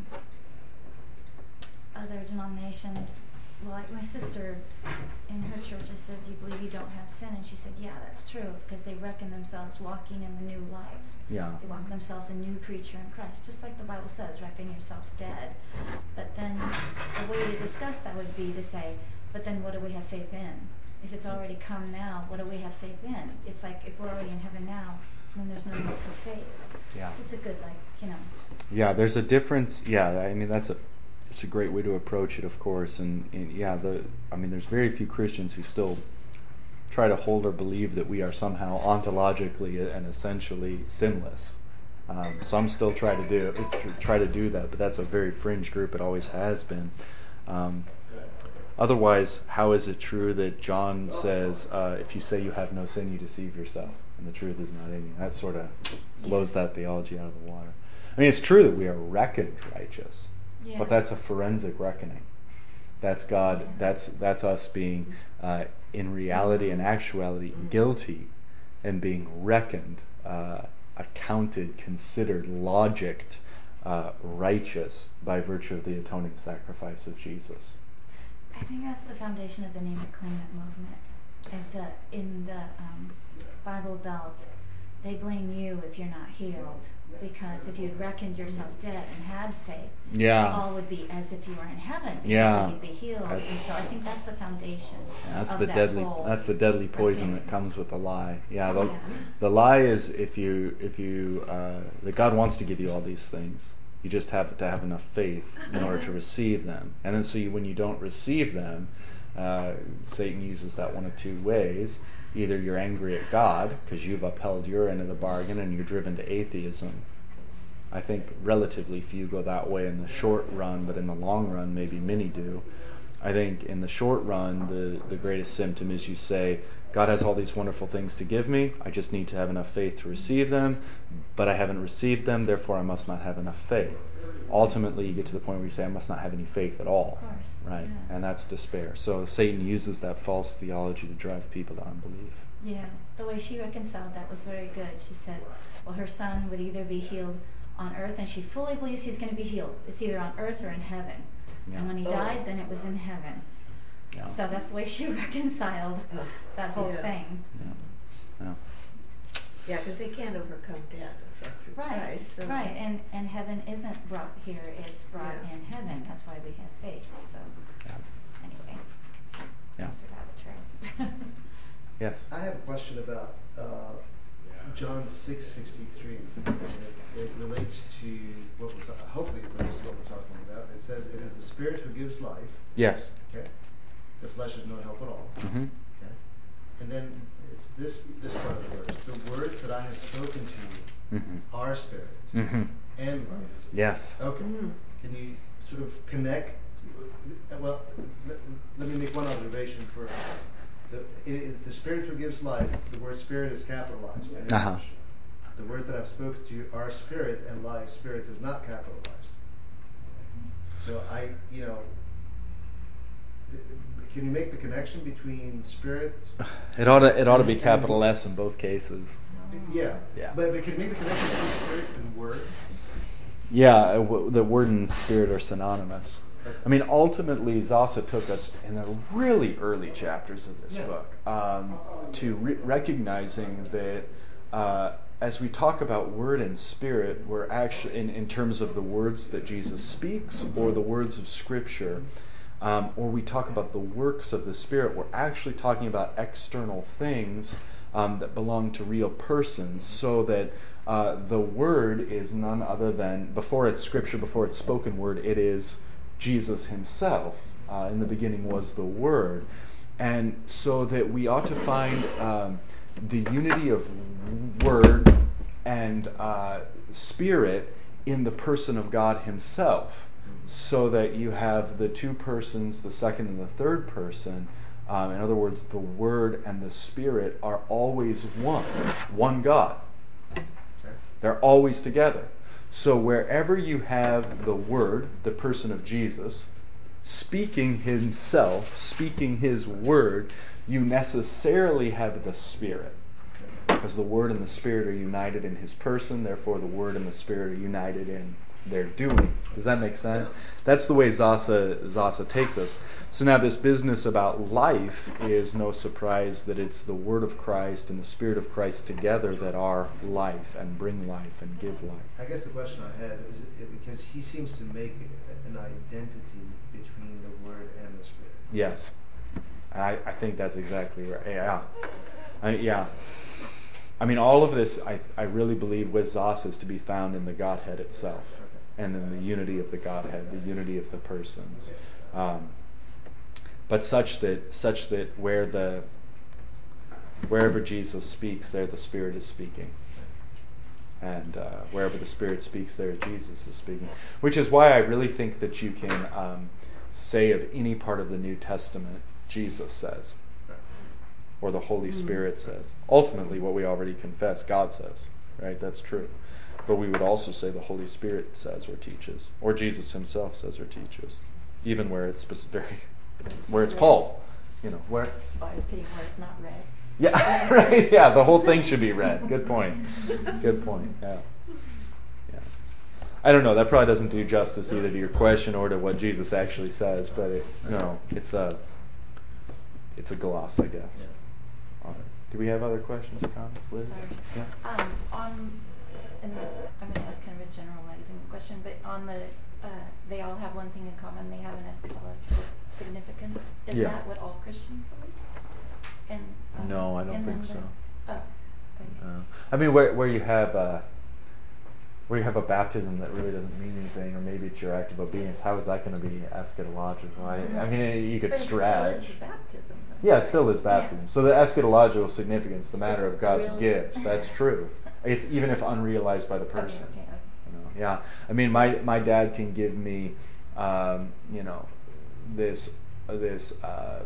other denominations, well, like my sister in her church, I said, "Do you believe you don't have sin?" And she said, "Yeah, that's true, because they reckon themselves walking in the new life. Yeah. They walk themselves a new creature in Christ, just like the Bible says, reckon yourself dead." But then the way to discuss that would be to say, "But then what do we have faith in? If it's already come now, what do we have faith in?" It's like if we're already in heaven now, then there's no need for faith. Yeah. So it's a good, like, you know. Yeah, there's a difference. Yeah, I mean that's a it's a great way to approach it, of course. And, and yeah, the I mean there's very few Christians who still try to hold or believe that we are somehow ontologically and essentially sinless. Um, some still try to do try to do that, but that's a very fringe group. It always has been. Um, otherwise, how is it true that John says, uh, "If you say you have no sin, you deceive yourself, and the truth is not in you"? That sort of blows that theology out of the water. I mean, it's true that we are reckoned righteous, Yeah. but that's a forensic reckoning. That's God. Yeah. That's that's us being, uh, in reality and actuality, guilty, and being reckoned, uh, accounted, considered, logicked, uh, righteous by virtue of the atoning sacrifice of Jesus. I think that's the foundation of the Name It, Claim It movement. If the in the um, Bible Belt, they blame you if you're not healed, because if you'd reckoned yourself dead and had faith, Yeah. all would be as if you were in heaven, because Yeah. then you'd be healed. That's- and so I think that's the foundation. That's of the that deadly. whole That's the deadly poison reckoning. that comes with the lie. Yeah, the, Yeah. the lie is if you if you uh, that God wants to give you all these things. You just have to have enough faith in order to receive them. And then so you, when you don't receive them, uh, Satan uses that one of two ways. Either you're angry at God because you've upheld your end of the bargain and you're driven to atheism. I think relatively few go that way in the short run, but in the long run, maybe many do. I think in the short run, the, the greatest symptom is you say, God has all these wonderful things to give me. I just need to have enough faith to receive them, but I haven't received them, therefore I must not have enough faith. Ultimately, you get to the point where you say, I must not have any faith at all. Of course. Right? Yeah. And that's despair. So Satan uses that false theology to drive people to unbelief. Yeah, the way she reconciled that was very good. She said, well, her son would either be healed on earth, and she fully believes he's going to be healed. It's either on earth or in heaven. Yeah. And when he died, then it was in heaven. Yeah. So that's the way she reconciled that whole Yeah. thing. Yeah. Yeah. Yeah, because they can't overcome death except through Right, Christ. so- right. And, and heaven isn't brought here, it's brought Yeah. in heaven. That's why we have faith. So, Yeah. anyway, Yeah. that's a rabbit trail. Yes. I have a question about uh, John six sixty-three. It, it relates to what we're ta- hopefully it relates to what we're talking about. It says, "It is the Spirit who gives life." Yes. Okay, the flesh is no help at all. Mm-hmm. Okay, and then it's this this part of the verse: "The words that I have spoken to you Mm-hmm. are spirit Mm-hmm. and life." Yes. Okay, Mhm. can you sort of connect? Well, let, let me make one observation first. The, it is the Spirit who gives life. The word Spirit is capitalized. in Uh-huh. English. The words that I've spoken to you are Spirit and life. Spirit is not capitalized. So I, you know, can you make the connection between Spirit? It ought to it ought to be capital S in both cases. Yeah. Yeah. But, but can you make the connection between Spirit and Word? Yeah, uh, w- the word and spirit are synonymous. I mean, ultimately, Zasa took us in the really early chapters of this Yeah. book um, to re- recognizing that uh, as we talk about word and spirit, we're actually, in, in terms of the words that Jesus speaks or the words of Scripture, um, or we talk about the works of the Spirit, we're actually talking about external things um, that belong to real persons, so that uh, the Word is none other than, before it's Scripture, before it's spoken word, it is Jesus himself. Uh, in the beginning was the Word. And so that we ought to find um, the unity of Word and uh, Spirit in the person of God himself, so that you have the two persons, the second and the third person. Um, in other words, the Word and the Spirit are always one, one God. Okay. They're always together. So wherever you have the Word, the person of Jesus, speaking himself, speaking his word, you necessarily have the Spirit. Because the Word and the Spirit are united in his person, therefore the Word and the Spirit are united in their doing. Does that make sense? That's the way Zasa, Zasa takes us. So now this business about life is no surprise that it's the Word of Christ and the Spirit of Christ together that are life and bring life and give life. I guess the question I had is it because he seems to make an identity between the Word and the Spirit. Yes. I, I think that's exactly right. Yeah. I, yeah. I mean, all of this, I, I really believe with Zasa is to be found in the Godhead itself, and in the unity of the Godhead, the unity of the persons. Um, but such that such that where the wherever Jesus speaks, there the Spirit is speaking, and uh, wherever the Spirit speaks, there Jesus is speaking. Which is why I really think that you can um, say of any part of the New Testament, Jesus says, or the Holy Spirit says. Ultimately, what we already confess, God says, right? That's true. But we would also say the Holy Spirit says or teaches, or Jesus himself says or teaches, even where it's specific, where it's Paul, you know, where. Oh, I was kidding. Where it's not red. Yeah, right. Yeah, the whole thing should be read. Good point. Good point. Yeah. Yeah. I don't know. That probably doesn't do justice either to your question or to what Jesus actually says, but it, you know, it's a it's a gloss, I guess. Yeah. All right. Do we have other questions or comments, Liz? Sorry. Yeah. Um, on, and the, I'm going to ask kind of a generalizing question, but on the, uh, they all have one thing in common. They have an eschatological significance. Is Yeah. that what all Christians believe? And um, No, I don't and think then so. The, oh, okay. Uh, I mean, where where you have uh, where you have a baptism that really doesn't mean anything, or maybe it's your act of obedience. How is that going to be eschatological? I, I mean, you could But stretch. It still is baptism. Though. Yeah, it still is baptism. Yeah. So the eschatological significance, the matter It's of God's real- gifts, that's true. If even if unrealized by the Okay, person. okay, okay. You know, yeah, I mean, my my dad can give me, um, you know, this uh, this uh, uh,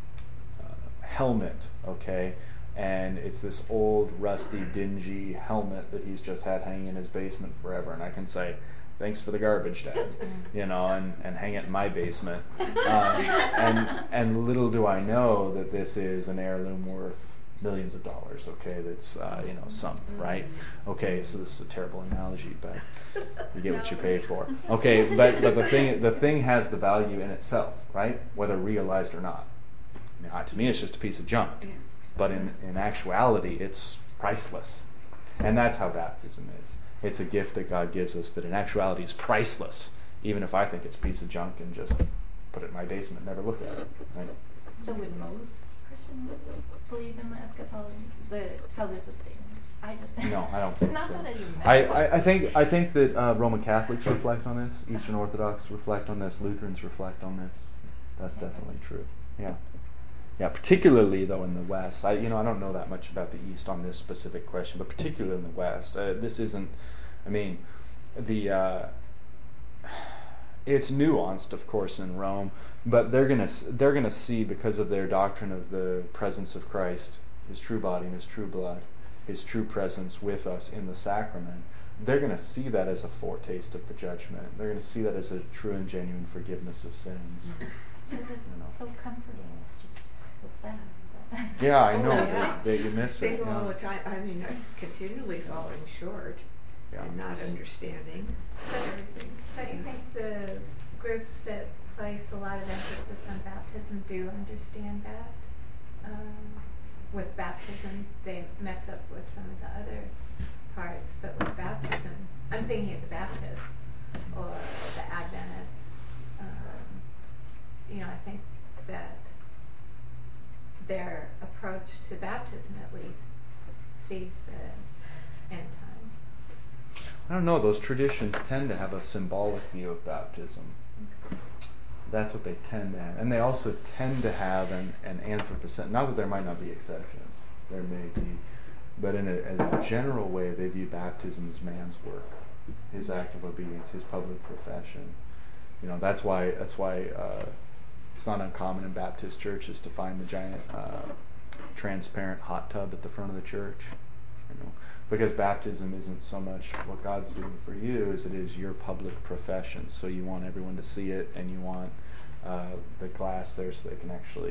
helmet, okay, and it's this old, rusty, dingy helmet that he's just had hanging in his basement forever, and I can say, thanks for the garbage, Dad, you know, and, and hang it in my basement, um, and and little do I know that this is an heirloom worth millions of dollars, okay, that's, uh, you know, some, right? Okay, so this is a terrible analogy, but you get what you pay for. Okay, but, but the thing the thing has the value in itself, right? Whether realized or not. I mean, to me, it's just a piece of junk. But in, in actuality, it's priceless. And that's how baptism is. It's a gift that God gives us that in actuality is priceless, even if I think it's a piece of junk and just put it in my basement and never look at it, right? So would most Christians believe in the eschatology, the how this is stated? I don't. No, I don't think Not so. that it even I, matters. I, I think I think that uh, Roman Catholics reflect on this, Eastern Orthodox reflect on this, Lutherans reflect on this. That's definitely true. Yeah, yeah. Particularly though in the West, I you know I don't know that much about the East on this specific question, but particularly in the West, uh, this isn't. I mean, the uh, it's nuanced, of course, in Rome, but they're gonna they're gonna see, because of their doctrine of the presence of Christ, His true body and His true blood, His true presence with us in the sacrament, they're going to see that as a foretaste of the judgment. They're going to see that as a true and genuine forgiveness of sins. Because it's You know. so comforting. It's just so sad. but- Yeah, I know Oh, that, yeah. that you miss They it. go all the Yeah. time, I mean, I'm continually falling short Yeah. and not understanding everything. Don't you think the groups that place a lot of emphasis on baptism do understand that? Um, with baptism, they mess up with some of the other parts, but with baptism, I'm thinking of the Baptists or the Adventists. Um, you know, I think that their approach to baptism, at least, sees the end times. I don't know, those traditions tend to have a symbolic view of baptism. That's what they tend to have. And they also tend to have an, an anthropocentric, not that there might not be exceptions, there may be, but in a, as a general way, they view baptism as man's work, his act of obedience, his public profession. You know, that's why, that's why uh, it's not uncommon in Baptist churches to find the giant uh, transparent hot tub at the front of the church. You know, because baptism isn't so much what God's doing for you as it is your public profession. So you want everyone to see it, and you want uh, the glass there so they can actually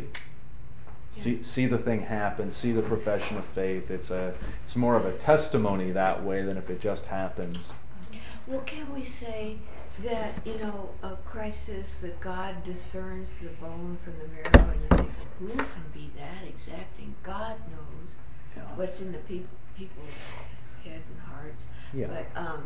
see see the thing happen, see the profession of faith. It's a it's more of a testimony that way than if it just happens. Well, can we say that, you know, uh, Christ says that God discerns the bone from the marrow, and you think, who can be that exacting? God knows Yeah. what's in the pe- people's head and hearts. Yeah. But um,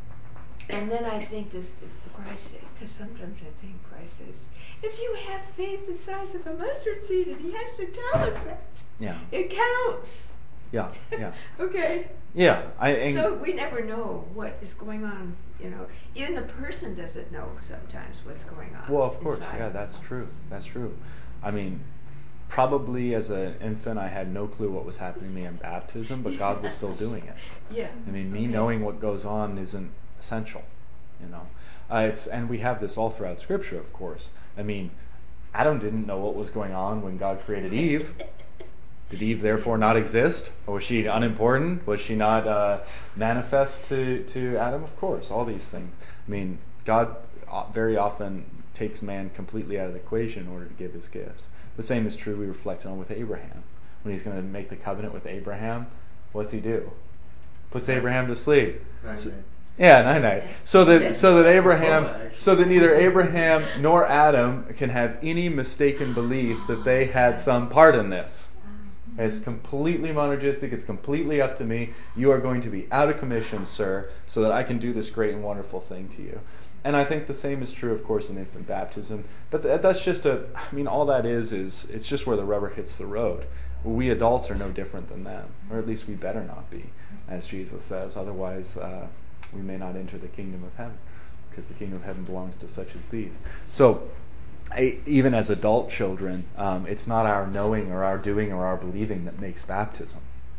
and then I think this Christ, because sometimes I think Christ says, if you have faith the size of a mustard seed, and He has to tell us that. Yeah. It counts. Yeah. Yeah. Okay. Yeah. I. And So we never know what is going on, you know. Even the person doesn't know sometimes what's going on. Well, of course, inside. yeah, that's true. That's true. I mean, probably as an infant, I had no clue what was happening to me in baptism, but God was still doing it. Yeah. I mean, me Okay. knowing what goes on isn't essential, you know. Uh, it's and we have this all throughout Scripture, of course. I mean, Adam didn't know what was going on when God created Eve. Did Eve therefore not exist? Or was she unimportant? Was she not uh, manifest to, to Adam? Of course, all these things. I mean, God very often takes man completely out of the equation in order to give his gifts. The same is true we reflected on with Abraham. When he's going to make the covenant with Abraham, what's he do? Puts Abraham to sleep. Night, So- night. yeah, night night. So that so that Abraham, so that neither Abraham nor Adam can have any mistaken belief that they had some part in this. It's completely monergistic. It's completely up to me. You are going to be out of commission, sir, so that I can do this great and wonderful thing to you. And I think the same is true, of course, in infant baptism. But th- that's just a, I mean, all that is, is it's just where the rubber hits the road. We adults are no different than them, or at least we better not be, as Jesus says. Otherwise, uh, we may not enter the kingdom of heaven, because the kingdom of heaven belongs to such as these. So, I, even as adult children, um, it's not our knowing or our doing or our believing that makes baptism.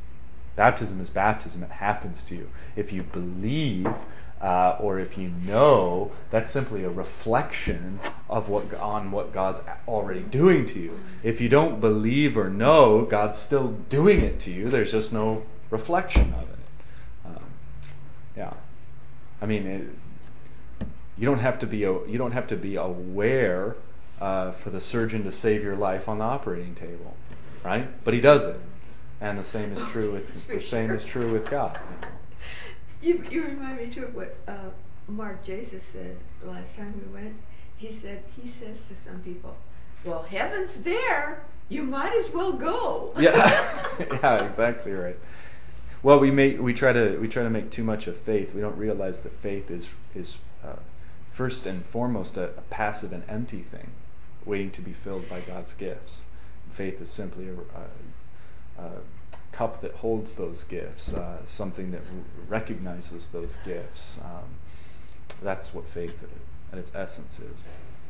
Baptism is baptism. It happens to you. If you believe uh, or if you know, that's simply a reflection of what on what God's already doing to you. If you don't believe or know, God's still doing it to you. There's just no reflection of it. Um, yeah, I mean, it, you don't have to be a, you don't have to be aware uh, for the surgeon to save your life on the operating table, right? But he does it. And the same is true with the same is true with God. You, you remind me too of what uh, Mark Jesus said last time we went. He said he says to some people, "Well, heaven's there. You might as well go." Yeah, yeah, exactly right. Well, we make we try to we try to make too much of faith. We don't realize that faith is is uh, first and foremost a, a passive and empty thing, waiting to be filled by God's gifts. Faith is simply a, a, a cup that holds those gifts, uh, something that r- recognizes those gifts. Um, that's what faith at its essence is.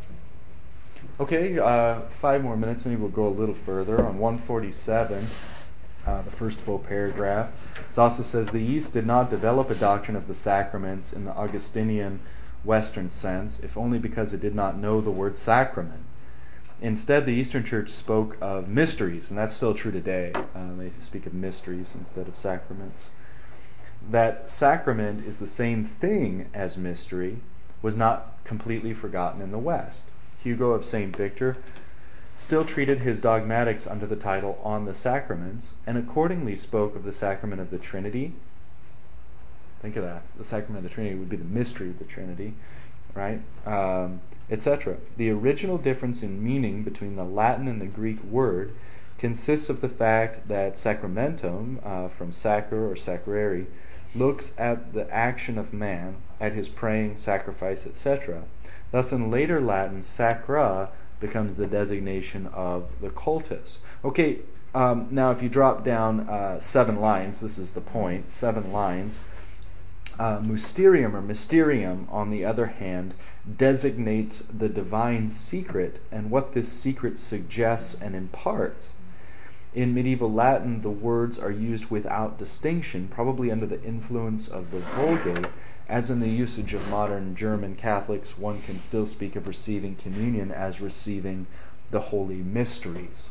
Okay, uh, five more minutes. Maybe we'll go a little further. On one forty-seven, uh, the first full paragraph, Zasa says, the East did not develop a doctrine of the sacraments in the Augustinian Western sense, if only because it did not know the word sacrament. Instead, the Eastern Church spoke of mysteries, and that's still true today. Um, they speak of mysteries instead of sacraments. That sacrament is the same thing as mystery was not completely forgotten in the West. Hugo of Saint Victor still treated his dogmatics under the title On the Sacraments, and accordingly spoke of the sacrament of the Trinity. Think of that. The sacrament of the Trinity would be the mystery of the Trinity, right? Um, et cetera. The original difference in meaning between the Latin and the Greek word consists of the fact that sacramentum, uh, from sacre or sacrare, looks at the action of man, at his praying, sacrifice, et cetera. Thus, in later Latin, sacra becomes the designation of the cultus. Okay, um, now if you drop down uh, seven lines, this is the point, seven lines, uh, mysterium or mysterium, on the other hand, designates the divine secret and what this secret suggests and imparts. In medieval Latin, the words are used without distinction, probably under the influence of the Vulgate. As in the usage of modern German Catholics, one can still speak of receiving communion as receiving the holy mysteries.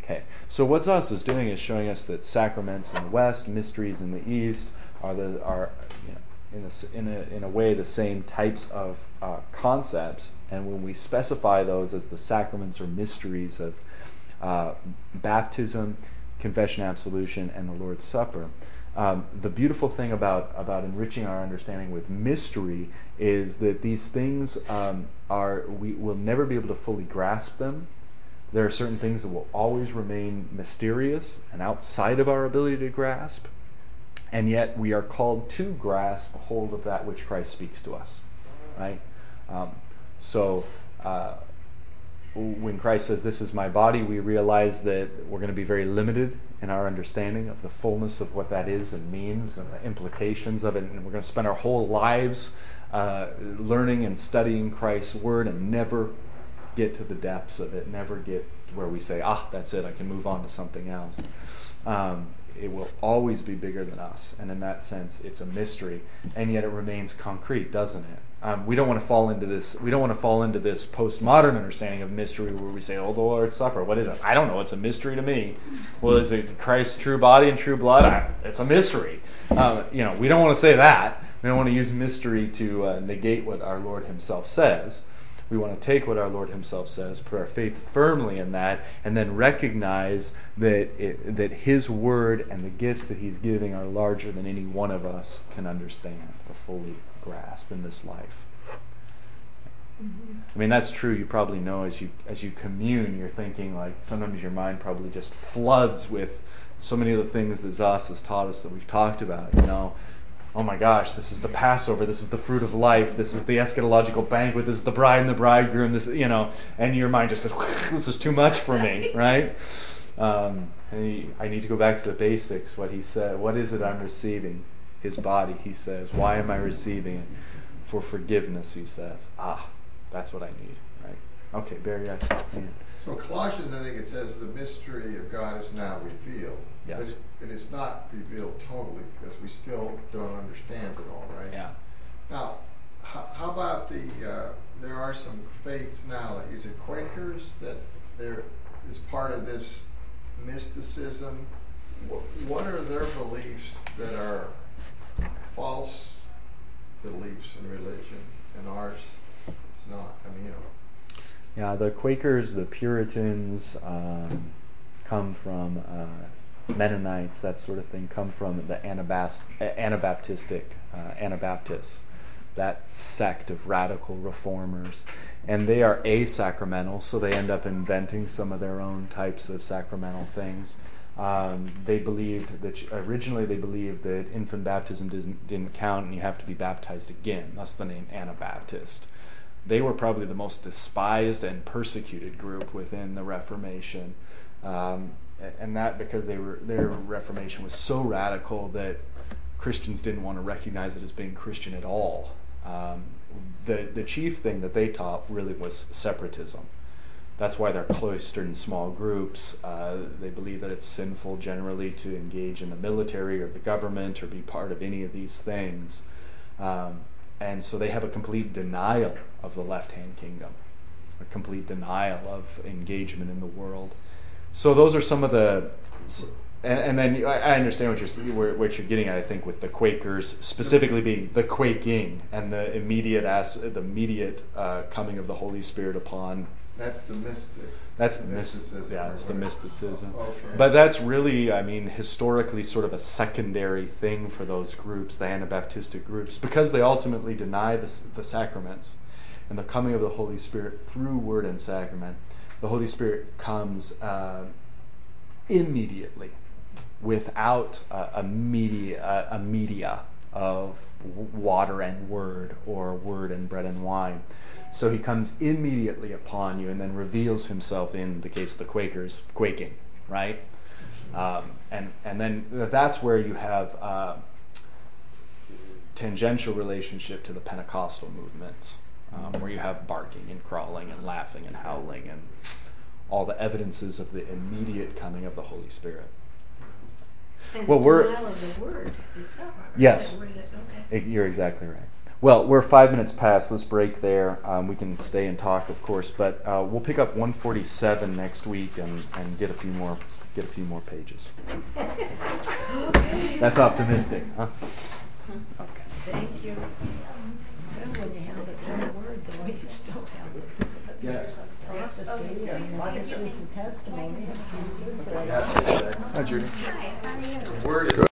Okay, so what Zos is doing is showing us that sacraments in the West, mysteries in the East, are the are you know, in a, in a in a way the same types of uh, concepts, and when we specify those as the sacraments or mysteries of uh, baptism, confession, absolution, and the Lord's Supper, um, the beautiful thing about about enriching our understanding with mystery is that these things um, are we will never be able to fully grasp them. There are certain things that will always remain mysterious and outside of our ability to grasp. And yet we are called to grasp hold of that which Christ speaks to us, right? Um, so uh, when Christ says, "This is my body," we realize that we're going to be very limited in our understanding of the fullness of what that is and means and the implications of it. And we're going to spend our whole lives uh, learning and studying Christ's word and never get to the depths of it, never get to where we say, ah, that's it, I can move on to something else. Um, it will always be bigger than us, and in that sense, it's a mystery, and yet it remains concrete, doesn't it? Um, we don't want to fall into this. We don't want to fall into this postmodern understanding of mystery, where we say, "Oh, the Lord's Supper. What is it? I don't know. It's a mystery to me." Well, is it Christ's true body and true blood? I, it's a mystery. Uh, you know, we don't want to say that. We don't want to use mystery to uh, negate what our Lord Himself says. We want to take what our Lord Himself says, put our faith firmly in that, and then recognize that it, that His word and the gifts that He's giving are larger than any one of us can understand or fully grasp in this life. Mm-hmm. I mean, that's true. You probably know as you as you commune, you're thinking, like, sometimes your mind probably just floods with so many of the things that Zos has taught us that we've talked about, you know. Oh my gosh, this is the Passover, this is the fruit of life, this is the eschatological banquet, this is the bride and the bridegroom, this, you know, and your mind just goes, this is too much for me, right? Um, and he, I need to go back to the basics, what he said. What is it I'm receiving? His body, he says. Why am I receiving it? For forgiveness, he says. Ah, that's what I need, right? Okay, Barry, I saw you. So Colossians, I think it says the mystery of God is now revealed. Yes. But it, it is not revealed totally because we still don't understand it all, right? Yeah. Now, how, how about the, uh, there are some faiths now, like is it Quakers that there is part of this mysticism? What, what are their beliefs that are false beliefs in religion and ours? It's not, I mean, you know. Yeah, the Quakers, the Puritans, um, come from uh, Mennonites, that sort of thing, come from the Anabast- Anabaptistic, uh, Anabaptists, that sect of radical reformers. And they are asacramental, so they end up inventing some of their own types of sacramental things. Um, they believed that, originally they believed that infant baptism didn't, didn't count and you have to be baptized again. That's the name Anabaptist. They were probably the most despised and persecuted group within the Reformation, um, and that because they were their Reformation was so radical that Christians didn't want to recognize it as being Christian at all. Um, the the chief thing that they taught really was separatism. That's why they're cloistered in small groups. Uh, they believe that it's sinful generally to engage in the military or the government or be part of any of these things. Um, And so they have a complete denial of the left-hand kingdom, a complete denial of engagement in the world. So those are some of the, and, and then I understand what you're what you're getting at. I think with the Quakers specifically being the quaking and the immediate as the immediate uh, coming of the Holy Spirit upon. That's the mystic. That's the mysticism. mysticism. Yeah, it's the mysticism. Oh, okay. But that's really, I mean, historically sort of a secondary thing for those groups, the Anabaptistic groups, because they ultimately deny the, the sacraments and the coming of the Holy Spirit through word and sacrament. The Holy Spirit comes uh, immediately without a, a, media, a, a media of water and word or word and bread and wine. So he comes immediately upon you and then reveals himself, in the case of the Quakers, quaking, right? Um, and, and then that's where you have uh, tangential relationship to the Pentecostal movements, um, where you have barking and crawling and laughing and howling and all the evidences of the immediate coming of the Holy Spirit. And Well, the we're denial of the word itself. Yes. That word is, okay. You're exactly right. Well, we're five minutes past. Let's break there. Um, we can stay and talk, of course, but uh, we'll pick up one forty-seven next week and, and get a few more get a few more pages. That's optimistic, huh? Thank you. Still, when you have it one word, the way you still have it. Yes. Prophecy, and this was the testimony of Jesus. Yeah. Hi, Judy. Word is